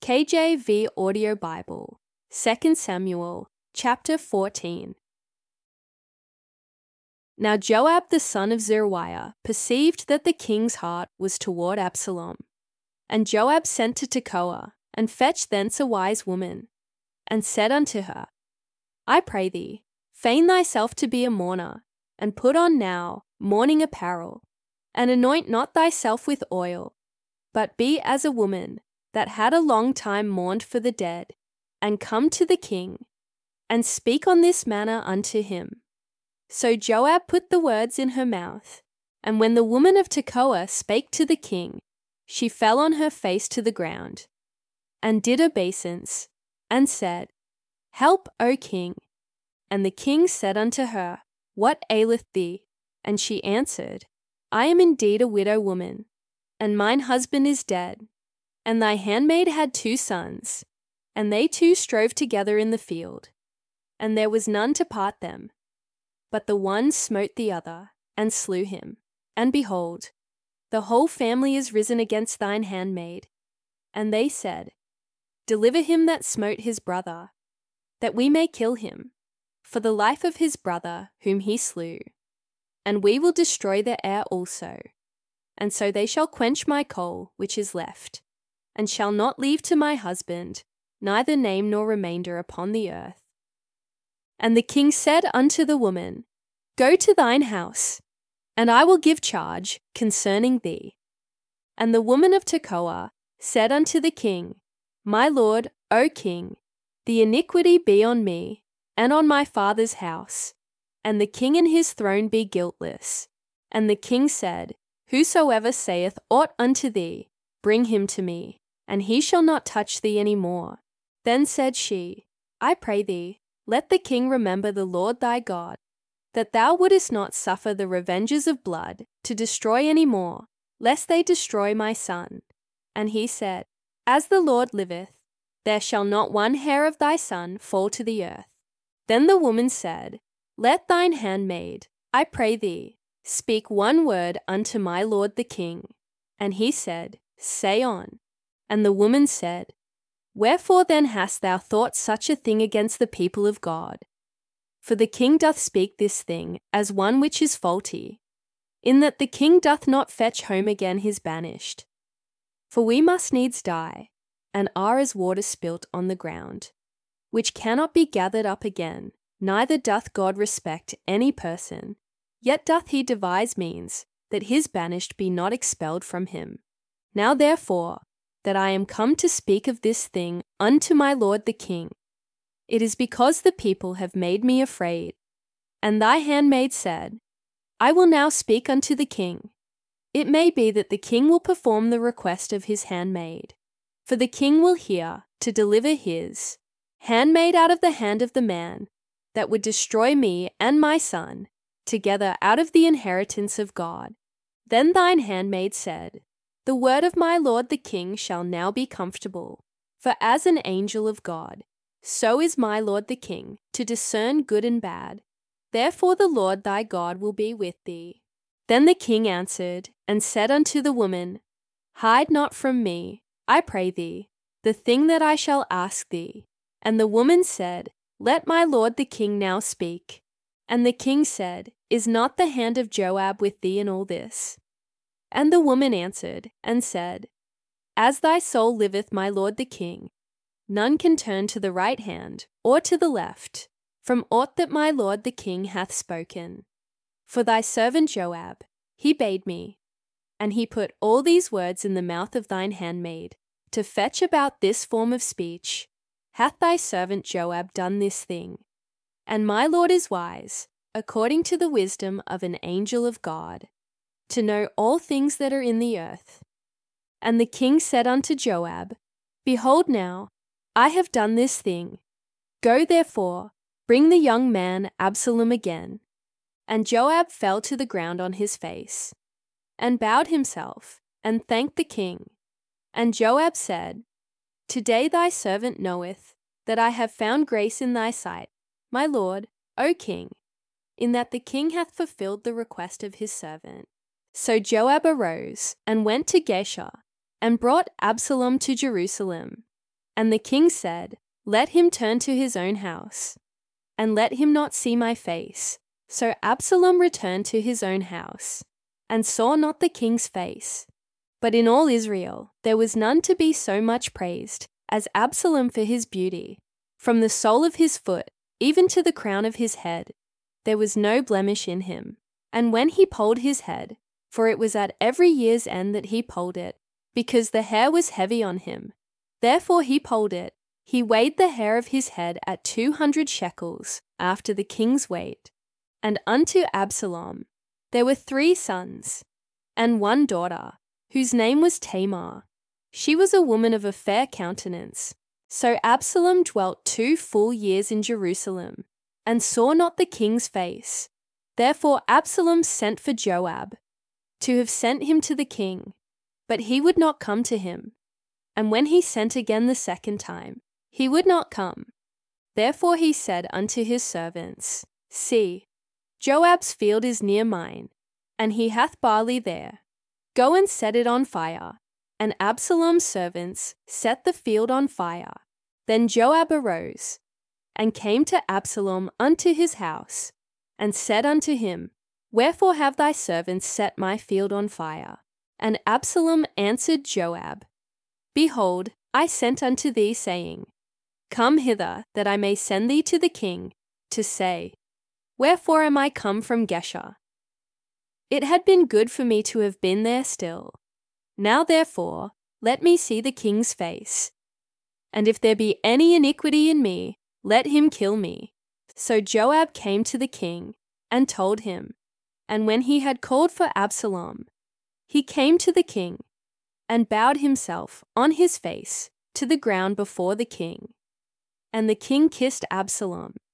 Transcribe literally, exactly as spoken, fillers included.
K J V Audio Bible, Second Samuel, chapter fourteen. Now Joab the son of Zeruiah perceived that the king's heart was toward Absalom. And Joab sent to Tekoa, and fetched thence a wise woman, and said unto her, I pray thee, feign thyself to be a mourner, and put on now mourning apparel, and anoint not thyself with oil, but be as a woman that had a long time mourned for the dead, and come to the king, and speak on this manner unto him. So Joab put the words in her mouth, and when the woman of Tekoa spake to the king, she fell on her face to the ground, and did obeisance, and said, Help, O king. And the king said unto her, What aileth thee? And she answered, I am indeed a widow woman, and mine husband is dead. And thy handmaid had two sons, and they two strove together in the field, and there was none to part them. But the one smote the other, and slew him. And behold, the whole family is risen against thine handmaid. And they said, Deliver him that smote his brother, that we may kill him, for the life of his brother whom he slew. And we will destroy the heir also. And so they shall quench my coal which is left, and shall not leave to my husband neither name nor remainder upon the earth. And the king said unto the woman, Go to thine house, and I will give charge concerning thee. And the woman of Tekoa said unto the king, My lord, O king, the iniquity be on me, and on my father's house, and the king and his throne be guiltless. And the king said, Whosoever saith aught unto thee, bring him to me, and he shall not touch thee any more. Then said she, I pray thee, let the king remember the Lord thy God, that thou wouldest not suffer the revengers of blood to destroy any more, lest they destroy my son. And he said, As the Lord liveth, there shall not one hair of thy son fall to the earth. Then the woman said, Let thine handmaid, I pray thee, speak one word unto my lord the king. And he said, Say on. And the woman said, Wherefore then hast thou thought such a thing against the people of God? For the king doth speak this thing as one which is faulty, in that the king doth not fetch home again his banished. For we must needs die, and are as water spilt on the ground, which cannot be gathered up again, neither doth God respect any person, yet doth he devise means that his banished be not expelled from him. Now therefore, that I am come to speak of this thing unto my lord the king, it is because the people have made me afraid. And thy handmaid said, I will now speak unto the king. It may be that the king will perform the request of his handmaid, for the king will hear to deliver his handmaid out of the hand of the man that would destroy me and my son together out of the inheritance of God. Then thine handmaid said, The word of my lord the king shall now be comfortable, for as an angel of God, so is my lord the king to discern good and bad. Therefore the Lord thy God will be with thee. Then the king answered and said unto the woman, Hide not from me, I pray thee, the thing that I shall ask thee. And the woman said, Let my lord the king now speak. And the king said, Is not the hand of Joab with thee in all this? And the woman answered and said, As thy soul liveth, my lord the king, none can turn to the right hand or to the left from aught that my lord the king hath spoken. For thy servant Joab, he bade me, and he put all these words in the mouth of thine handmaid, to fetch about this form of speech, Hath thy servant Joab done this thing? And my lord is wise, according to the wisdom of an angel of God, to know all things that are in the earth. And the king said unto Joab, Behold now, I have done this thing. Go therefore, bring the young man Absalom again. And Joab fell to the ground on his face, and bowed himself, and thanked the king. And Joab said, Today thy servant knoweth that I have found grace in thy sight, my lord, O king, in that the king hath fulfilled the request of his servant. So Joab arose, and went to Geshur, and brought Absalom to Jerusalem. And the king said, Let him turn to his own house, and let him not see my face. So Absalom returned to his own house, and saw not the king's face. But in all Israel there was none to be so much praised as Absalom for his beauty. From the sole of his foot even to the crown of his head, there was no blemish in him. And when he polled his head, for it was at every year's end that he polled it, because the hair was heavy on him, therefore he polled it, he weighed the hair of his head at two hundred shekels, after the king's weight. And unto Absalom there were three sons, and one daughter, whose name was Tamar. She was a woman of a fair countenance. So Absalom dwelt two full years in Jerusalem, and saw not the king's face. Therefore Absalom sent for Joab, to have sent him to the king, but he would not come to him. And when he sent again the second time, he would not come. Therefore he said unto his servants, See, Joab's field is near mine, and he hath barley there. Go and set it on fire. And Absalom's servants set the field on fire. Then Joab arose, and came to Absalom unto his house, and said unto him, Wherefore have thy servants set my field on fire? And Absalom answered Joab, Behold, I sent unto thee, saying, Come hither, that I may send thee to the king, to say, Wherefore am I come from Geshur? It had been good for me to have been there still. Now therefore, let me see the king's face. And if there be any iniquity in me, let him kill me. So Joab came to the king, and told him. And when he had called for Absalom, he came to the king, and bowed himself on his face to the ground before the king. And the king kissed Absalom,